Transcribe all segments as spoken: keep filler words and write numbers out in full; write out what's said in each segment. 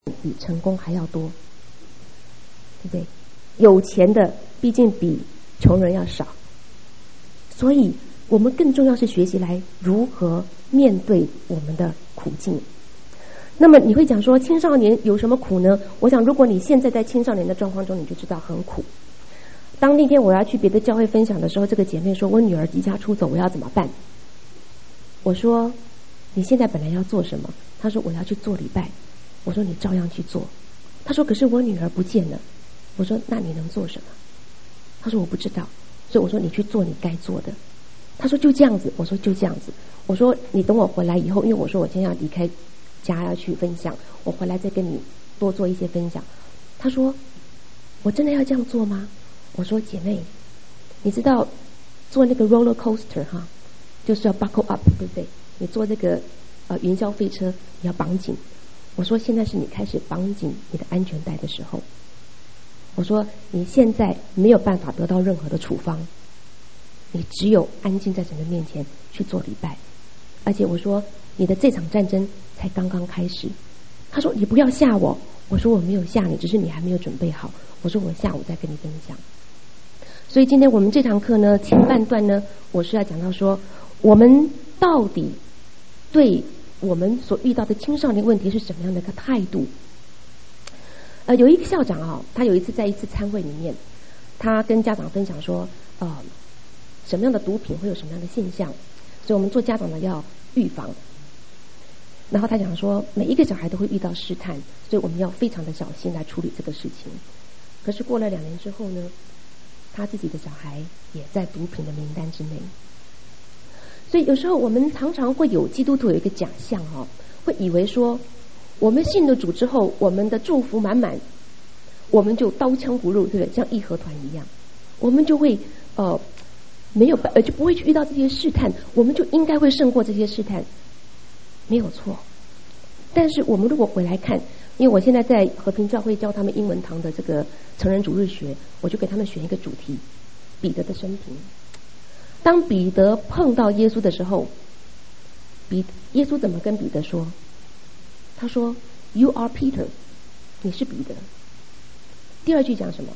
比成功还要多，对不对？有钱的毕竟比穷人要少，所以我们更重要是学习来如何面对我们的苦境。那么你会讲说青少年有什么苦呢？我想如果你现在在青少年的状况中，你就知道很苦。当那天我要去别的教会分享的时候，这个姐妹说我女儿离家出走，我要怎么办？我说你现在本来要做什么？她说我要去做礼拜。我说你照样去做。她说可是我女儿不见了。我说那你能做什么？她说我不知道。所以我说你去做你该做的。她说就这样子。我说就这样子。我说你等我回来以后，因为我说我今天要离开家要去分享，我回来再跟你多做一些分享。她说我真的要这样做吗？我说姐妹，你知道坐那个 roller coaster 哈，就是要 buckle up， 对不对？你坐这个呃云霄飞车，你要绑紧。我说现在是你开始绑紧你的安全带的时候。我说你现在没有办法得到任何的处方，你只有安静在神的面前去做礼拜。而且我说你的这场战争才刚刚开始。他说你不要吓我。我说我没有吓你，只是你还没有准备好。我说我下午再跟你分享。所以今天我们这堂课呢，前半段呢，我是要讲到说我们到底对我们所遇到的青少年问题是什么样的一个态度。呃，有一个校长啊、哦，他有一次在一次参会里面，他跟家长分享说呃，什么样的毒品会有什么样的现象，所以我们做家长的要预防。然后他讲说每一个小孩都会遇到试探，所以我们要非常的小心来处理这个事情。可是过了两年之后呢，他自己的小孩也在毒品的名单之内。所以有时候我们常常会有基督徒有一个假象哦，会以为说我们信了主之后，我们的祝福满满，我们就刀枪不入，对不对？像义和团一样，我们就会呃没有呃就不会去遇到这些试探，我们就应该会胜过这些试探，没有错。但是我们如果回来看，因为我现在在和平教会教他们英文堂的这个成人主日学，我就给他们选一个主题，彼得的生平。当彼得碰到耶稣的时候，彼耶稣怎么跟彼得说？他说 You are Peter， 你是彼得。第二句讲什么？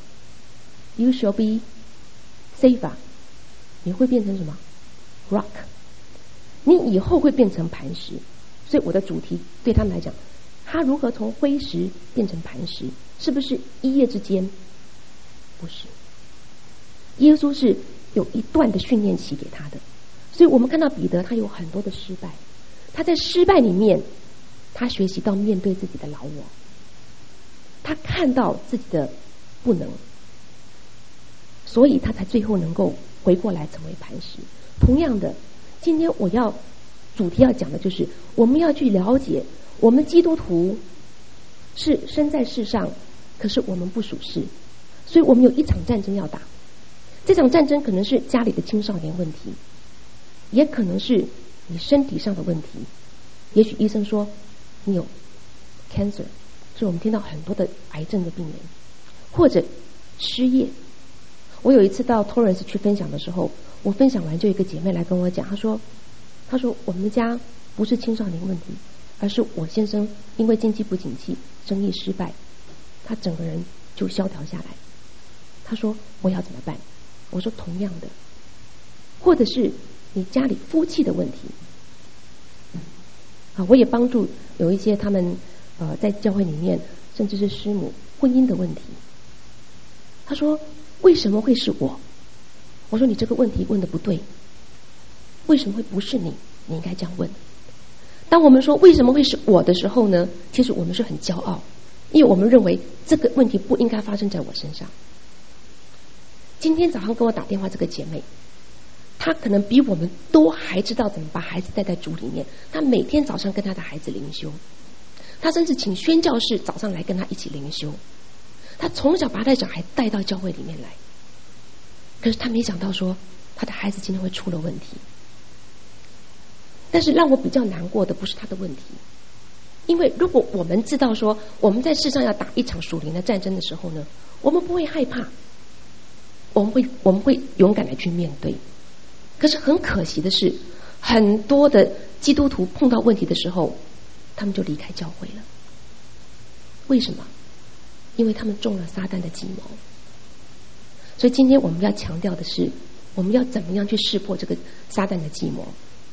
You shall be Cephas， 你会变成什么？ Rock， 你以后会变成磐石。所以我的主题对他们来讲，他如何从灰石变成磐石，是不是一夜之间？不是，耶稣是有一段的训练期给他的。所以我们看到彼得他有很多的失败，他在失败里面他学习到面对自己的老我，他看到自己的不能，所以他才最后能够回过来成为磐石。同样的，今天我要主题要讲的就是我们要去了解我们基督徒是身在世上，可是我们不属世，所以我们有一场战争要打。这场战争可能是家里的青少年问题，也可能是你身体上的问题。也许医生说你有 cancer， 所以我们听到很多的癌症的病人，或者失业。我有一次到 Torrance 去分享的时候，我分享完就有一个姐妹来跟我讲，她说她说我们家不是青少年问题，而是我先生因为经济不景气，生意失败，他整个人就萧条下来。她说我要怎么办？我说同样的，或者是你家里夫妻的问题啊，我也帮助有一些他们呃在教会里面，甚至是师母婚姻的问题。他说为什么会是我？我说你这个问题问得不对，为什么会不是你？你应该这样问。当我们说为什么会是我的时候呢，其实我们是很骄傲，因为我们认为这个问题不应该发生在我身上。今天早上跟我打电话这个姐妹，她可能比我们都还知道怎么把孩子带在主里面。她每天早上跟她的孩子灵修，她甚至请宣教士早上来跟她一起灵修。她从小把她的小孩带到教会里面来，可是她没想到说她的孩子今天会出了问题。但是让我比较难过的不是她的问题，因为如果我们知道说我们在世上要打一场属灵的战争的时候呢，我们不会害怕，我们会我们会勇敢的去面对。可是很可惜的是，很多的基督徒碰到问题的时候，他们就离开教会了。 为什么？因为他们中了撒旦的计谋。所以今天我们要强调的是，我们要怎么样去识破这个撒旦的计谋。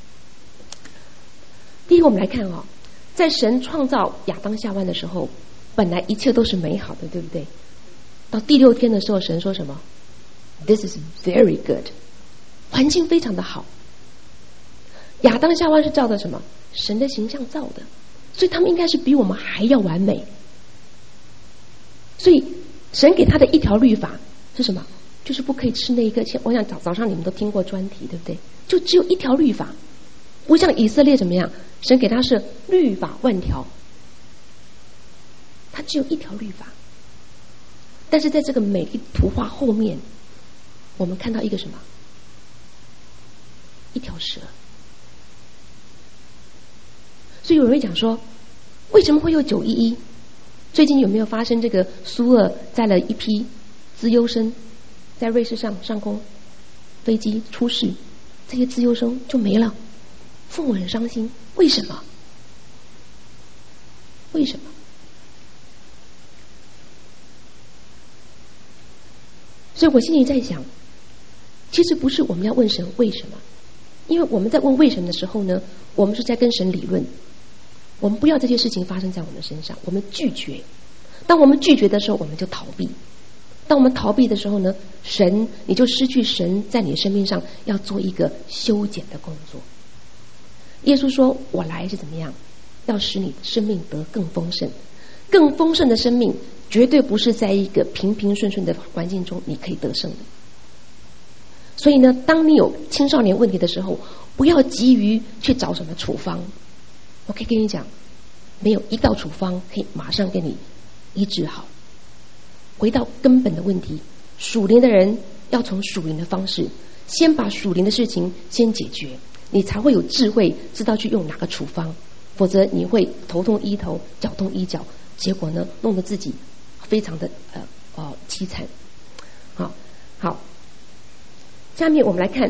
第一个，我们来看哦，在神创造亚当夏娃的时候，本来一切都是美好的，对不对？到第六天的时候，神说什么？ This is very good， 环境非常的好。亚当夏娃是照着什么？神的形象造的，所以他们应该是比我们还要完美。所以神给他的一条律法是什么？就是不可以吃那一个。我想早早上你们都听过专题，对不对？就只有一条律法，不像以色列怎么样，神给他是律法万条，他只有一条律法。但是在这个美丽图画后面，我们看到一个什么？一条蛇。所以有人会讲说，为什么会有九一一？最近有没有发生这个苏俄载了一批资优生在瑞士上上空飞机出事，这些资优生就没了，父母很伤心。为什么？为什么？所以我心里在想，其实不是我们要问神为什么，因为我们在问为什么的时候呢，我们是在跟神理论。我们不要这些事情发生在我们身上，我们拒绝。当我们拒绝的时候，我们就逃避。当我们逃避的时候呢，神你就失去神在你的生命上要做一个修剪的工作。耶稣说，我来是怎么样？要使你生命得更丰盛。更丰盛的生命绝对不是在一个平平顺顺的环境中你可以得胜的。所以呢，当你有青少年问题的时候，不要急于去找什么处方。我可以跟你讲，没有一道处方可以马上给你医治好。回到根本的问题，属灵的人要从属灵的方式，先把属灵的事情先解决，你才会有智慧知道去用哪个处方，否则你会头痛医头，脚痛医脚，结果呢，弄得自己非常的呃呃凄惨。好，好，下面我们来看，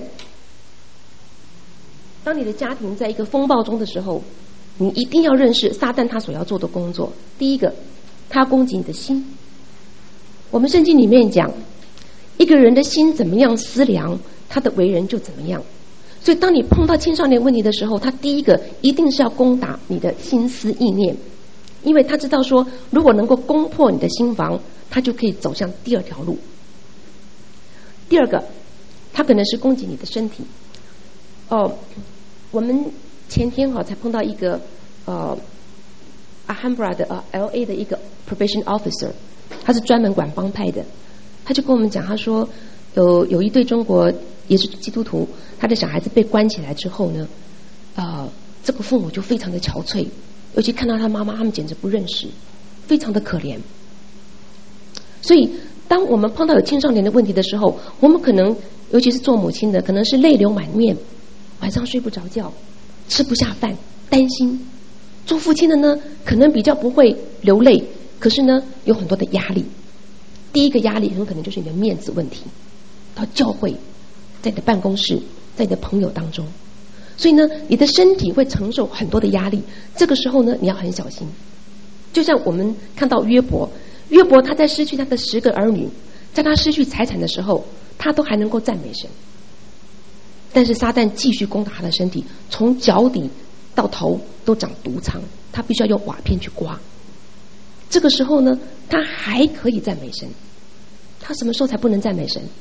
当你的家庭在一个风暴中的时候，你一定要认识撒旦他所要做的工作。第一个，他要攻击你的心。我们圣经里面讲，一个人的心怎么样思量，他的为人就怎么样。所以当你碰到青少年问题的时候，他第一个一定是要攻打你的心思意念，因为他知道说，如果能够攻破你的心房，他就可以走向第二条路。第二个，他可能是攻击你的身体。哦，我们前天哈才碰到一个呃 Alhambra 的呃 L A 的一个 probation officer， 他是专门管帮派的。他就跟我们讲，他说有有一对中国也是基督徒，他的小孩子被关起来之后呢，呃，这个父母就非常的憔悴，尤其看到他妈妈，他们简直不认识，非常的可怜。所以当我们碰到有青少年的问题的时候，我们可能尤其是做母亲的，可能是泪流满面，晚上睡不着觉，吃不下饭，担心。做父亲的呢，可能比较不会流泪，可是呢，有很多的压力。第一个压力很可能就是你的面子问题，到教会，在你的办公室，在你的朋友当中，所以呢，你的身体会承受很多的压力。这个时候呢，你要很小心。就像我们看到约伯，约伯他在失去他的十个儿女，在他失去财产的时候，他都还能够赞美神。但是撒旦继续攻打他的身体，从脚底到头都长毒疮，他必须要用瓦片去刮。这个时候呢，他还可以赞美神。他什么时候才不能赞美神？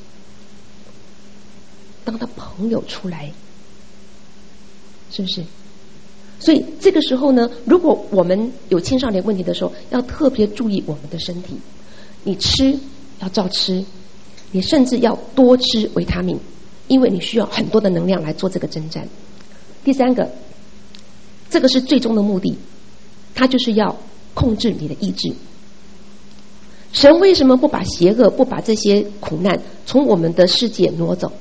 当他朋友出来，是不是？所以这个时候呢，如果我们有青少年问题的时候，要特别注意我们的身体。你吃要照吃，你甚至要多吃维他命，因为你需要很多的能量来做这个征战。第三个，这个是最终的目的，它就是要控制你的意志。神为什么不把邪恶、不把这些苦难从我们的世界挪走？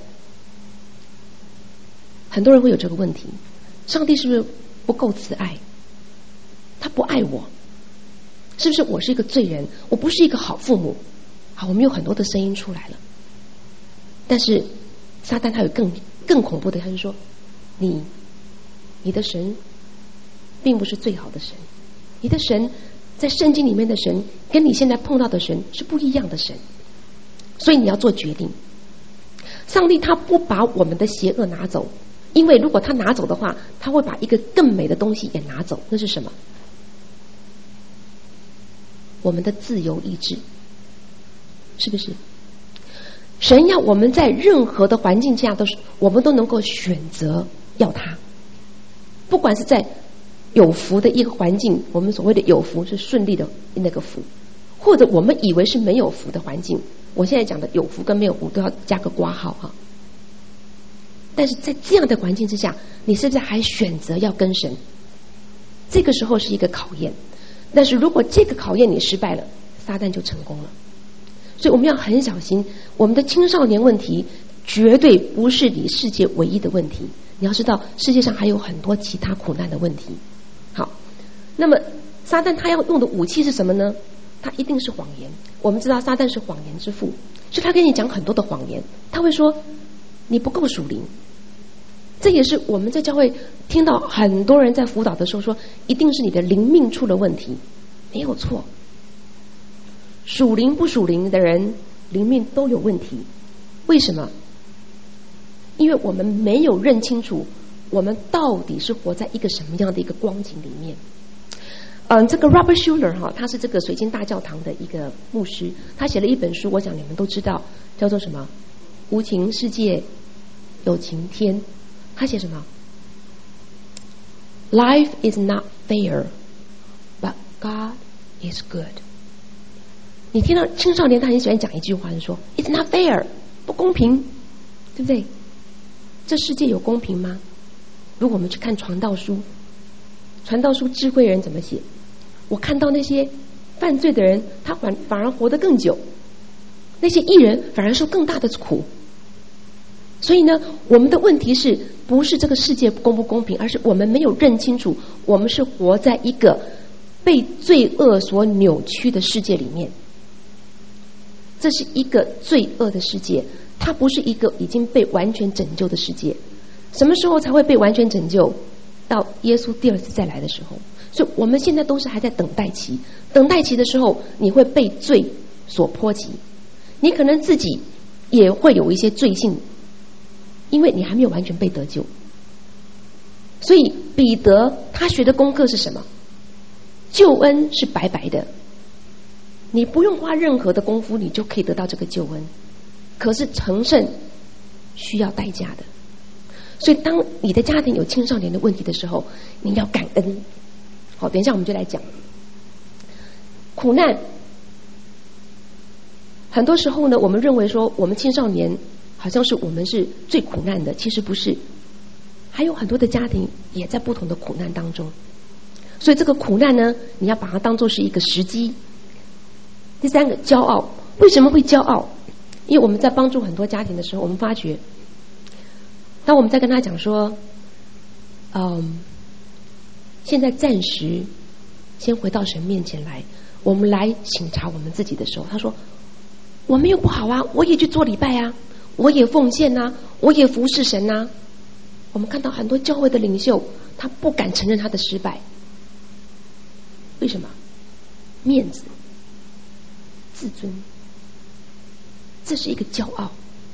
很多人会有这个问题，上帝是不是不够慈爱？他不爱我，是不是我是一个罪人？我不是一个好父母？好，我们有很多的声音出来了。但是撒旦他有更更恐怖的，他就说你你的神并不是最好的神，你的神在圣经里面的神跟你现在碰到的神是不一样的神，所以你要做决定。上帝他不把我们的邪恶拿走，因为如果他拿走的话，他会把一个更美的东西也拿走。那是什么？我们的自由意志，是不是？神要我们在任何的环境下都是我们都能够选择要他，不管是在有福的一个环境，我们所谓的有福是顺利的那个福，或者我们以为是没有福的环境，我现在讲的有福跟没有福都要加个括号哈。但是在这样的环境之下，你是不是还选择要跟神？这个时候是一个考验，但是如果这个考验你失败了，撒旦就成功了。所以我们要很小心，我们的青少年问题绝对不是你世界唯一的问题。你要知道，世界上还有很多其他苦难的问题。好，那么撒旦他要用的武器是什么呢？他一定是谎言。我们知道撒旦是谎言之父，所以他跟你讲很多的谎言。他会说你不够属灵，这也是我们在教会听到很多人在辅导的时候说，一定是你的灵命出了问题，没有错。属灵不属灵的人，灵命都有问题。为什么？因为我们没有认清楚，我们到底是活在一个什么样的一个光景里面。嗯，这个 Robert Schuller 哈，他是这个水晶大教堂的一个牧师，他写了一本书，我想你们都知道，叫做什么？无情世界有情天。他写什么 ？Life is not fair, but God is good。你听到青少年他很喜欢讲一句话，就说 It's not fair， 不公平，对不对？这世界有公平吗？如果我们去看传道书，传道书智慧人怎么写？我看到那些犯罪的人，他反反而活得更久，那些义人反而受更大的苦。所以呢，我们的问题是不是这个世界公不公平，而是我们没有认清楚，我们是活在一个被罪恶所扭曲的世界里面。这是一个罪恶的世界，它不是一个已经被完全拯救的世界。什么时候才会被完全拯救？到耶稣第二次再来的时候。所以我们现在都是还在等待期，等待期的时候，你会被罪所波及，你可能自己也会有一些罪性，因为你还没有完全被得救。所以彼得他学的功课是什么？救恩是白白的，你不用花任何的功夫，你就可以得到这个救恩。可是成圣需要代价的，所以当你的家庭有青少年的问题的时候，你要感恩。好，等一下我们就来讲苦难。很多时候呢，我们认为说我们青少年好像是我们是最苦难的，其实不是，还有很多的家庭也在不同的苦难当中。所以这个苦难呢，你要把它当作是一个时机。第三个，骄傲。为什么会骄傲？因为我们在帮助很多家庭的时候，我们发觉，当我们在跟他讲说，嗯，现在暂时先回到神面前来，我们来省察我们自己的时候，他说我没有不好啊，我也去做礼拜啊，我也奉献啊，我也服侍神啊。我们看到很多教会的领袖，他不敢承认他的失败。为什么？面子、自尊，这是一个骄傲。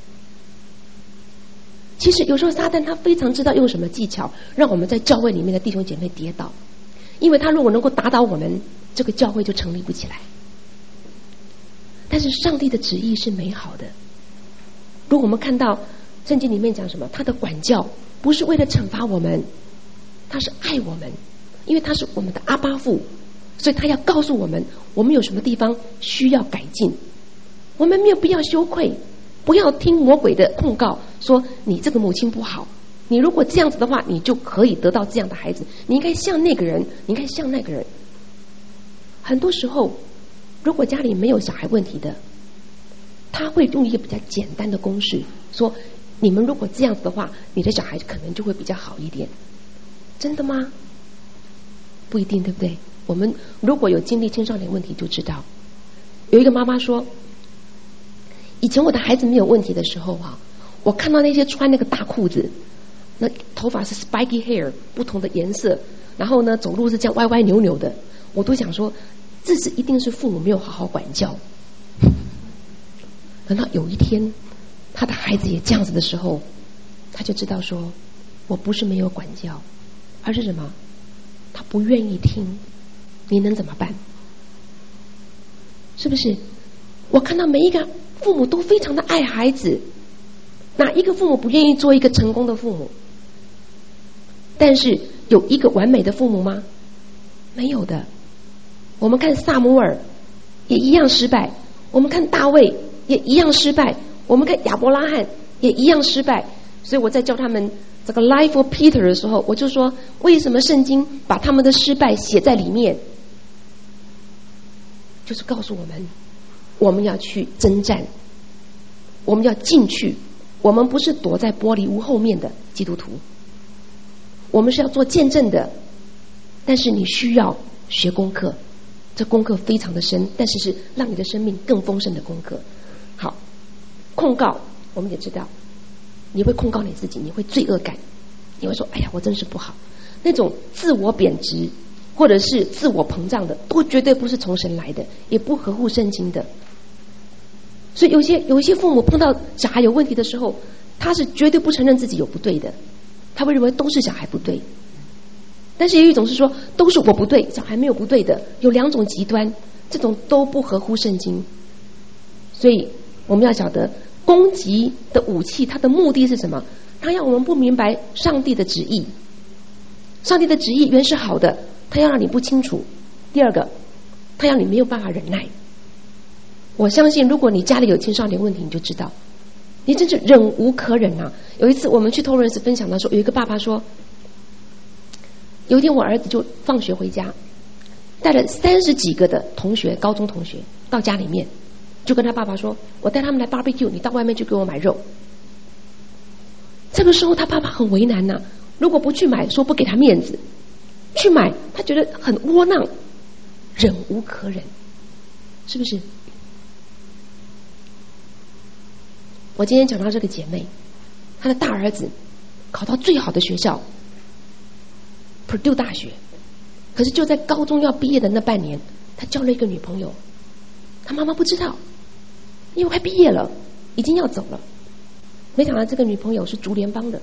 其实有时候撒旦他非常知道用什么技巧让我们在教会里面的弟兄姐妹跌倒，因为他如果能够打倒我们，这个教会就成立不起来。但是上帝的旨意是美好的。如果我们看到圣经里面讲什么，他的管教不是为了惩罚我们，他是爱我们，因为他是我们的阿爸父，所以他要告诉我们我们有什么地方需要改进。我们没有必要羞愧，不要听魔鬼的控告说你这个母亲不好，你如果这样子的话，你就可以得到这样的孩子，你应该像那个人，你应该像那个人。很多时候如果家里没有小孩问题的，他会用一个比较简单的公式说，你们如果这样子的话，你的小孩可能就会比较好一点。真的吗？不一定，对不对？我们如果有经历青少年问题就知道。有一个妈妈说，以前我的孩子没有问题的时候啊，我看到那些穿那个大裤子，那头发是 spiky hair 不同的颜色，然后呢走路是这样歪歪扭扭的，我都想说这是一定是父母没有好好管教。等到有一天他的孩子也这样子的时候，他就知道说，我不是没有管教，而是什么？他不愿意听，你能怎么办？是不是？我看到每一个父母都非常的爱孩子，哪一个父母不愿意做一个成功的父母？但是有一个完美的父母吗？没有的。我们看撒母耳也一样失败，我们看大卫也一样失败，我们看亚伯拉罕也一样失败。所以我在教他们这个 Life of Peter 的时候，我就说，为什么圣经把他们的失败写在里面？就是告诉我们，我们要去征战，我们要进去，我们不是躲在玻璃屋后面的基督徒，我们是要做见证的。但是你需要学功课，这功课非常的深，但是是让你的生命更丰盛的功课。好，控告我们也知道，你会控告你自己，你会罪恶感，你会说，哎呀，我真是不好。那种自我贬值或者是自我膨胀的，都绝对不是从神来的，也不合乎圣经的。所以有些有一些父母碰到小孩有问题的时候，他是绝对不承认自己有不对的，他会认为都是小孩不对。但是有一种是说，都是我不对，小孩没有不对的，有两种极端，这种都不合乎圣经。所以我们要晓得，攻击的武器它的目的是什么？它要我们不明白上帝的旨意，上帝的旨意原是好的，他要让你不清楚。第二个，他要你没有办法忍耐。我相信如果你家里有青少年问题，你就知道你真是忍无可忍啊。有一次我们去托人时分享的时候，有一个爸爸说，有一天我儿子就放学回家，带了三十几个的同学，高中同学到家里面，就跟他爸爸说，我带他们来 barbecue， 你到外面去给我买肉。这个时候他爸爸很为难啊，如果不去买，说不给他面子，去买他觉得很窝囊，忍无可忍，是不是？我今天讲到这个姐妹，她的大儿子考到最好的学校Purdue 大学，可是就在高中要毕业的那半年，他交了一个女朋友，他妈妈不知道，因为快毕业了，已经要走了。没想到这个女朋友是竹联帮的。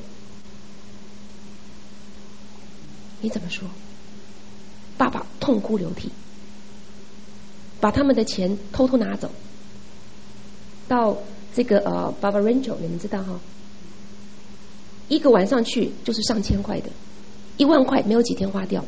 你怎么说？爸爸痛哭流涕，把他们的钱偷偷拿走，到这个呃 Bava Rancho， 你们知道哈，一个晚上去就是上千块的，一万块没有几天花掉。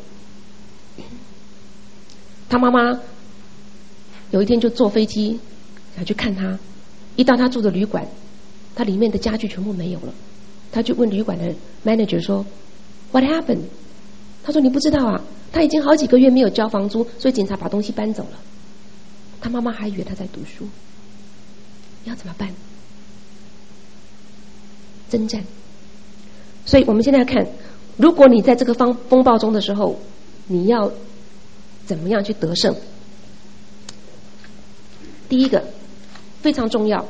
他妈妈有一天就坐飞机想去看他，一到他住的旅馆，他里面的家具全部没有了，他就问旅馆的 manager 说 What happened？ 他说你不知道啊，他已经好几个月没有交房租，所以警察把东西搬走了。他妈妈还以为他在读书，要怎么办？征战。所以我们现在看，如果你在这个风风暴中的时候，你要怎么样去得胜？第一个非常重要，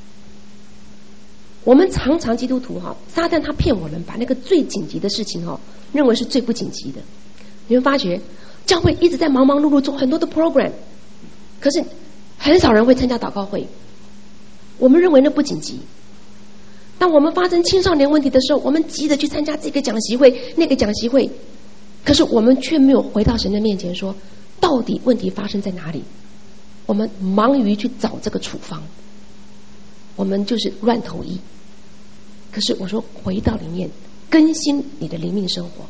我们常常基督徒哈，撒旦他骗我们，把那个最紧急的事情哈，认为是最不紧急的。你会发觉教会一直在忙忙碌碌做很多的 program， 可是很少人会参加祷告会，我们认为那不紧急。当我们发生青少年问题的时候，我们急着去参加这个讲习会那个讲习会，可是我们却没有回到神的面前说，到底问题发生在哪里？我们忙于去找这个处方，我们就是乱投医。可是我说回到里面，更新你的灵命生活。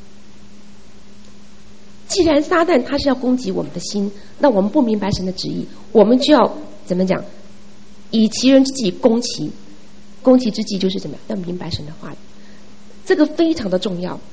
既然撒旦他是要攻击我们的心，那我们不明白神的旨意，我们就要怎么讲？以其人之计攻其，攻其之计就是怎么样？要明白神的话语，这个非常的重要。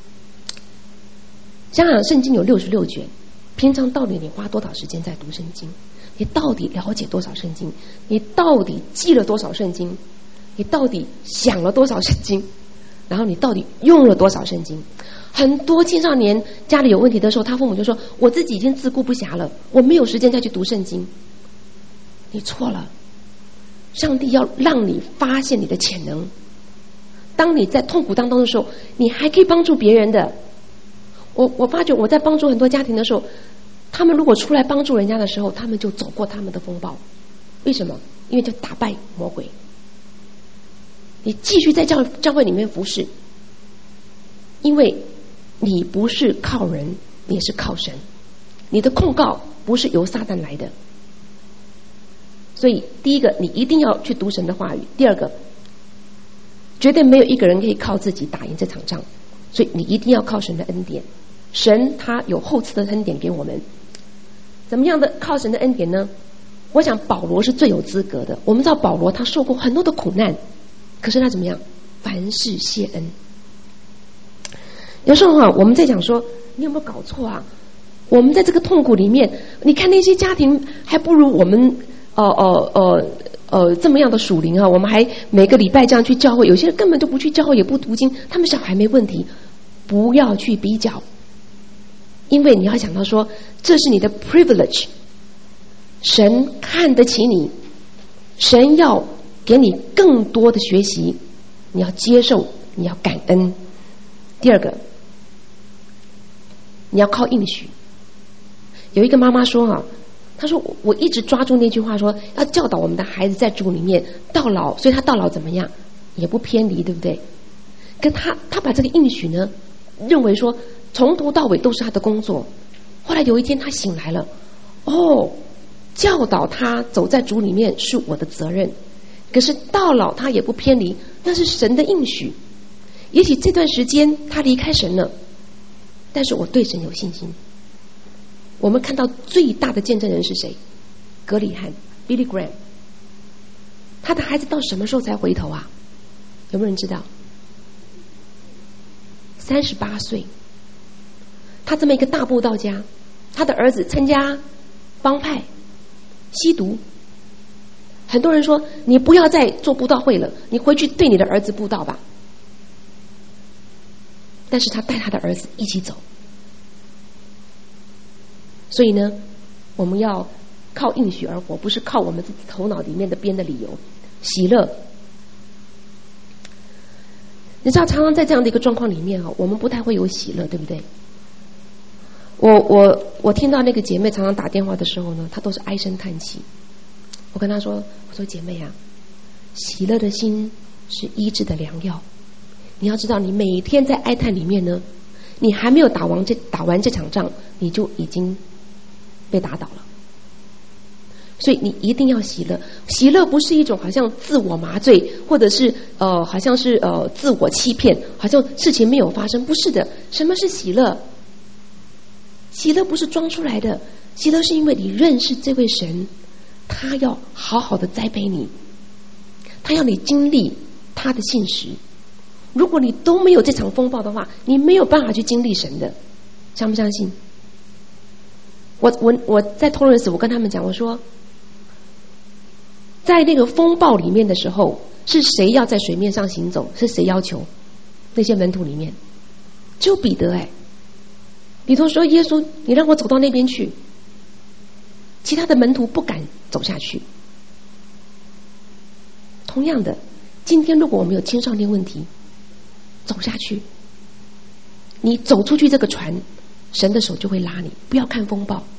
想想圣经有六十六卷，平常到底你花多少时间在读圣经？你到底了解多少圣经？你到底记了多少圣经？你到底想了多少圣经？然后你到底用了多少圣经？很多青少年家里有问题的时候，他父母就说，我自己已经自顾不暇了，我没有时间再去读圣经。你错了，上帝要让你发现你的潜能。当你在痛苦当中的时候，你还可以帮助别人的。我我发觉我在帮助很多家庭的时候， 他们如果出来帮助人家的时候，他们就走过他们的风暴。为什么？因为就打败魔鬼。你继续在教教会里面服侍，因为你不是靠人，你是靠神。你的控告不是由撒旦来的。所以第一个，你一定要去读神的话语；第二个，绝对没有一个人可以靠自己打赢这场仗，所以你一定要靠神的恩典。神他有厚赐的恩典给我们，怎么样的靠神的恩典呢？我想保罗是最有资格的。我们知道保罗他受过很多的苦难，可是他怎么样？凡事谢恩。有时候啊，我们在讲说，你有没有搞错啊？我们在这个痛苦里面，你看那些家庭还不如我们呃呃呃呃这么样的属灵啊，我们还每个礼拜这样去教会，有些人根本都不去教会，也不读经，他们小孩没问题。不要去比较，因为你要想到说，这是你的 privilege， 神看得起你，神要给你更多的学习，你要接受，你要感恩。第二个，你要靠应许。有一个妈妈说啊，她说我一直抓住那句话说，要教导我们的孩子在主里面到老，所以他到老怎么样也不偏离，对不对？跟他他把这个应许呢，认为说从头到尾都是他的工作。后来有一天他醒来了，哦，教导他走在主里面是我的责任，可是到老他也不偏离，那是神的应许。也许这段时间他离开神了，但是我对神有信心。我们看到最大的见证人是谁？格里汉 Billy Graham。 他的孩子到什么时候才回头啊？有没有人知道？三十八岁。他这么一个大布道家，他的儿子参加帮派吸毒，很多人说你不要再做布道会了，你回去对你的儿子布道吧。但是他带他的儿子一起走。所以呢，我们要靠应许而活，不是靠我们自己头脑里面的编的理由。喜乐，你知道常常在这样的一个状况里面啊，我们不太会有喜乐，对不对？我我我听到那个姐妹常常打电话的时候呢，她都是唉声叹气。我跟她说，我说姐妹啊，喜乐的心是医治的良药。你要知道，你每天在哀叹里面呢，你还没有打完这打完这场仗，你就已经被打倒了。所以你一定要喜乐。喜乐不是一种好像自我麻醉，或者是呃好像是呃自我欺骗，好像事情没有发生。不是的。什么是喜乐？喜乐不是装出来的，喜乐是因为你认识这位神，他要好好的栽培你，他要你经历他的信实。如果你都没有这场风暴的话，你没有办法去经历神的。相不相信？我我我在托伦斯，我跟他们讲，我说在那个风暴里面的时候，是谁要在水面上行走？是谁要求？那些门徒里面只有彼得。哎，彼得说，耶稣你让我走到那边去。其他的门徒不敢走下去。同样的，今天如果我们有青少年问题，走下去，你走出去这个船，神的手就会拉你。不要看风暴，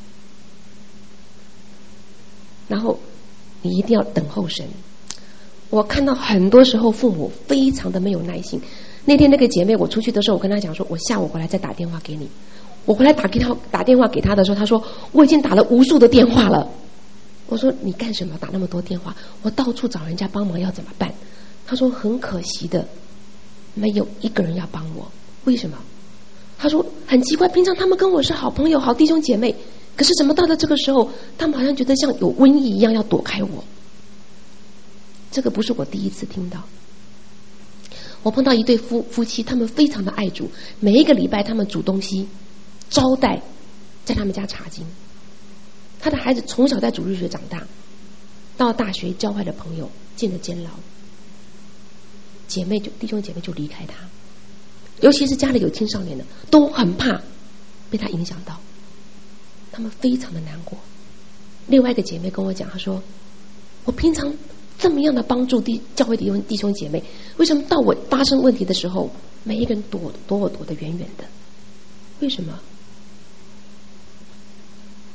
然后你一定要等候神。我看到很多时候父母非常的没有耐心。那天那个姐妹，我出去的时候，我跟她讲说，我下午回来再打电话给你。我回来打给她打电话给她的时候，她说我已经打了无数的电话了。我说你干什么打那么多电话？我到处找人家帮忙，要怎么办？她说很可惜的，没有一个人要帮我。为什么？她说很奇怪，平常他们跟我是好朋友好弟兄姐妹，可是怎么到了这个时候，他们好像觉得像有瘟疫一样要躲开我。这个不是我第一次听到。我碰到一对夫夫妻，他们非常的爱主，每一个礼拜他们煮东西招待在他们家查经。他的孩子从小在主日学长大，到了大学交坏了朋友，进了监牢。姐妹就弟兄姐妹就离开他，尤其是家里有青少年的，都很怕被他影响到，他们非常的难过。另外一个姐妹跟我讲，她说我平常这么样的帮助弟教会弟兄弟兄姐妹，为什么到我发生问题的时候，每一个人躲躲我躲得远远的？为什么？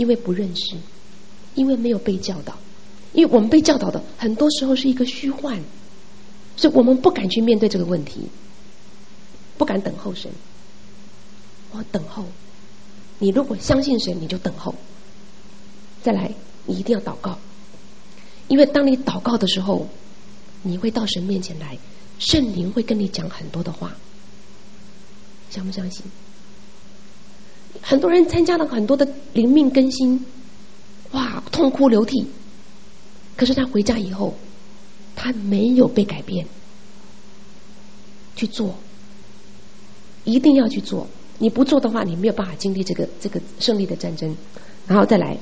因为不认识，因为没有被教导。因为我们被教导的很多时候是一个虚幻，所以我们不敢去面对这个问题，不敢等候神。我等候，你如果相信神，你就等候。再来，你一定要祷告，因为当你祷告的时候，你会到神面前来，圣灵会跟你讲很多的话。相不相信？很多人参加了很多的灵命更新，哇，痛哭流涕，可是他回家以后，他没有被改变。去做，一定要去做，你不做的话，你没有办法经历这个这个胜利的战争。然后再来，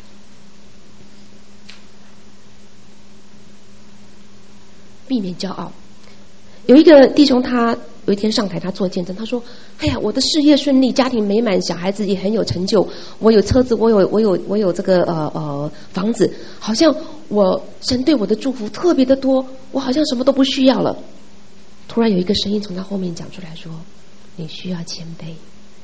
避免骄傲。有一个弟兄，他有一天上台，他做见证，他说：哎呀，我的事业顺利，家庭美满，小孩子也很有成就，我有车子，我有我有我有这个呃呃房子，好像我神对我的祝福特别的多，我好像什么都不需要了。突然有一个声音从他后面讲出来说：你需要谦卑，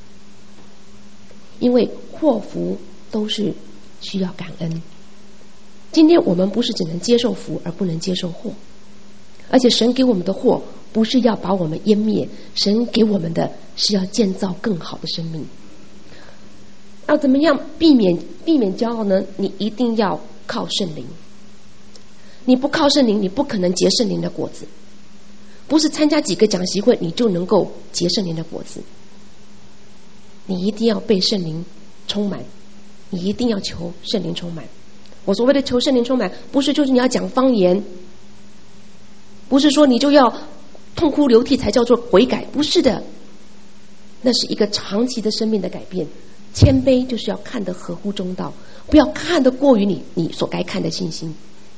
因为祸福都是需要感恩。今天我们不是只能接受福而不能接受祸，而且神给我们的祸不是要把我们湮灭，神给我们的是要建造更好的生命。要怎么样避免避免骄傲呢？你一定要靠圣灵，你不靠圣灵，你不可能结圣灵的果子。不是参加几个讲习会你就能够结圣灵的果子，你一定要被圣灵充满，你一定要求圣灵充满。我所谓的求圣灵充满，不是就是你要讲方言，不是说你就要痛哭流涕才叫做悔改，不是的，那是一个长期的生命的改变。谦卑就是要看得合乎中道，不要看得过于你你所该看的信心。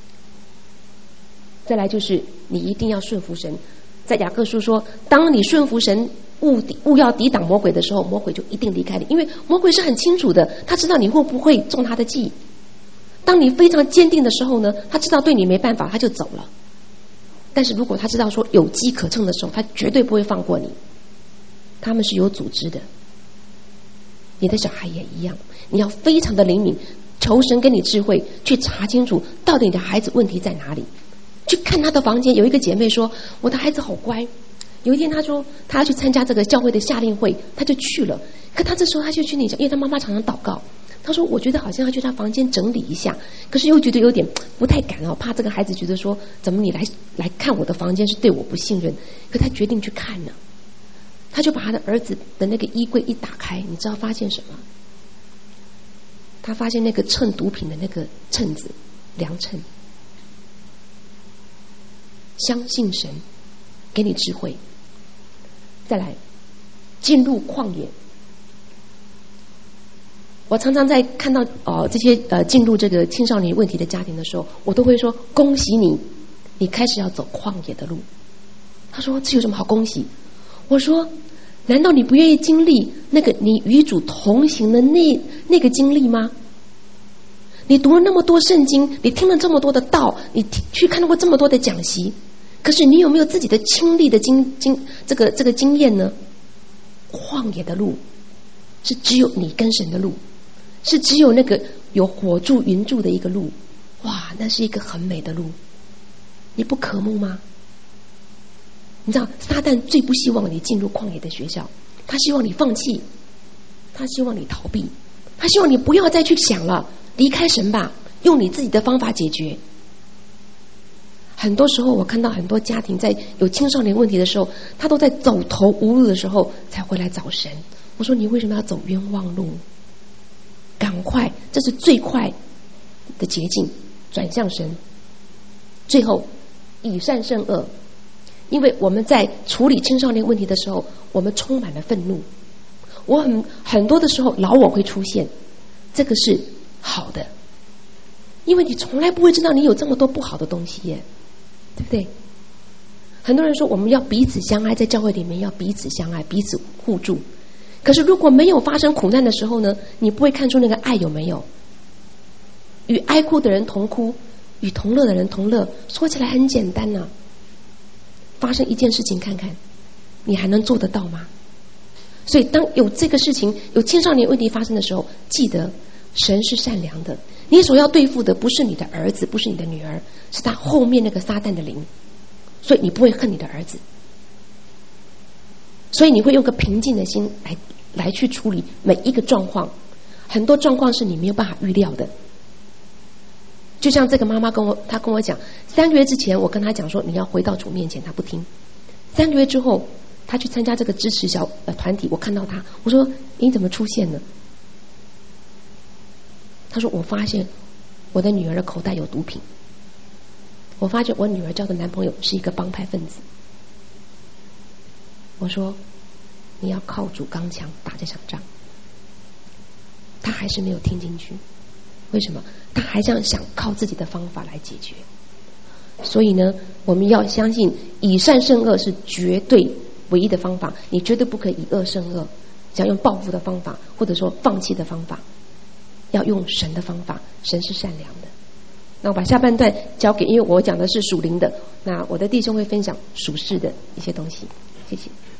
再来就是你一定要顺服神，在雅各书说，当你顺服神，勿勿要抵挡魔鬼的时候，魔鬼就一定离开你，因为魔鬼是很清楚的，他知道你会不会中他的计。当你非常坚定的时候呢，他知道对你没办法，他就走了。但是如果他知道说有机可乘的时候，他绝对不会放过你。他们是有组织的，你的小孩也一样，你要非常的灵敏，求神给你智慧，去查清楚到底你的孩子问题在哪里。去看他的房间，有一个姐妹说，我的孩子好乖。有一天她说她要去参加这个教会的夏令会，她就去了。可她这时候她就去那讲，因为她妈妈常常祷告，她说我觉得好像要去她房间整理一下，可是又觉得有点不太敢哦，怕这个孩子觉得说怎么你来来看我的房间是对我不信任。可她决定去看了，她就把她的儿子的那个衣柜一打开，你知道发现什么？她发现那个称毒品的那个秤子，量秤。相信神给你智慧。再来进入旷野，我常常在看到哦这些呃进入这个青少年问题的家庭的时候，我都会说恭喜你，你开始要走旷野的路。他说这有什么好恭喜？我说难道你不愿意经历那个你与主同行的那那个经历吗？你读了那么多圣经，你听了这么多的道，你去看过这么多的讲习，可是你有没有自己的亲历的经经这个这个经验呢？旷野的路是只有你跟神的路，是只有那个有火柱云柱的一个路。哇，那是一个很美的路，你不渴慕吗？你知道撒旦最不希望你进入旷野的学校，他希望你放弃，他希望你逃避，他希望你不要再去想了，离开神吧，用你自己的方法解决。很多时候我看到很多家庭在有青少年问题的时候，他都在走投无路的时候才回来找神。我说你为什么要走冤枉路？赶快，这是最快的捷径，转向神。最后以善胜恶，因为我们在处理青少年问题的时候，我们充满了愤怒。我很很多的时候老我会出现，这个是好的，因为你从来不会知道你有这么多不好的东西耶，对不对？很多人说我们要彼此相爱，在教会里面要彼此相爱，彼此互助。可是如果没有发生苦难的时候呢，你不会看出那个爱有没有。与哀哭的人同哭，与同乐的人同乐，说起来很简单啊。发生一件事情看看，你还能做得到吗？所以当有这个事情，有青少年问题发生的时候，记得神是善良的，你所要对付的不是你的儿子，不是你的女儿，是他后面那个撒旦的灵，所以你不会恨你的儿子，所以你会用个平静的心来来去处理每一个状况。很多状况是你没有办法预料的，就像这个妈妈跟我，她跟我讲，三个月之前我跟她讲说你要回到主面前，她不听。三个月之后，她去参加这个支持小呃团体，我看到她，我说你怎么出现了？她说我发现我的女儿的口袋有毒品，我发现我女儿交的男朋友是一个帮派分子。我说你要靠主刚强打这场仗。他还是没有听进去，为什么？他还这样想靠自己的方法来解决。所以呢，我们要相信以善胜恶是绝对唯一的方法，你绝对不可以以恶胜恶，想用报复的方法或者说放弃的方法，要用神的方法，神是善良的。那我把下半段交给，因为我讲的是属灵的，那我的弟兄会分享属世的一些东西。谢谢。